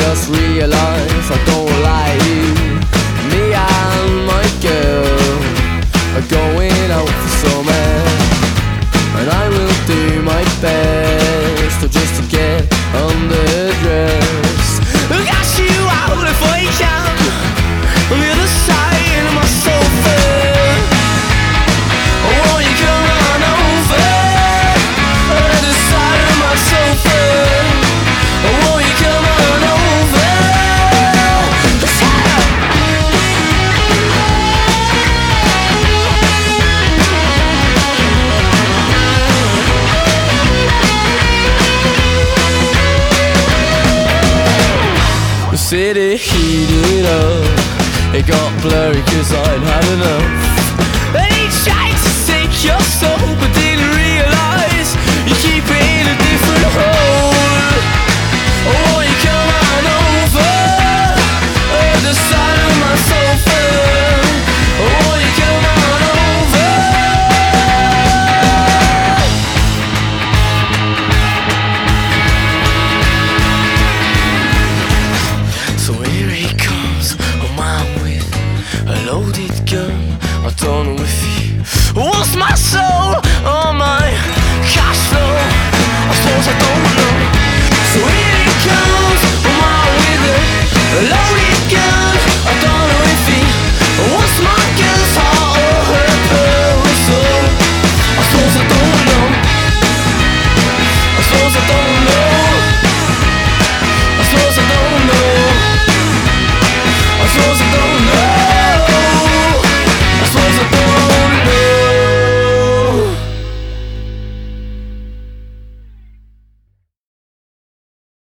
just realized I don't like you. Me and my girl are going out for summer, and I will do my best just to get underdressed. Ask you out if I can on the other side of my sofa. I want you come on over on the other side of my sofa. I want you come on over. The city heated up, it got blurry cause I'd had enough. They tried to take your soul but didn't realize you keep it in a different hole.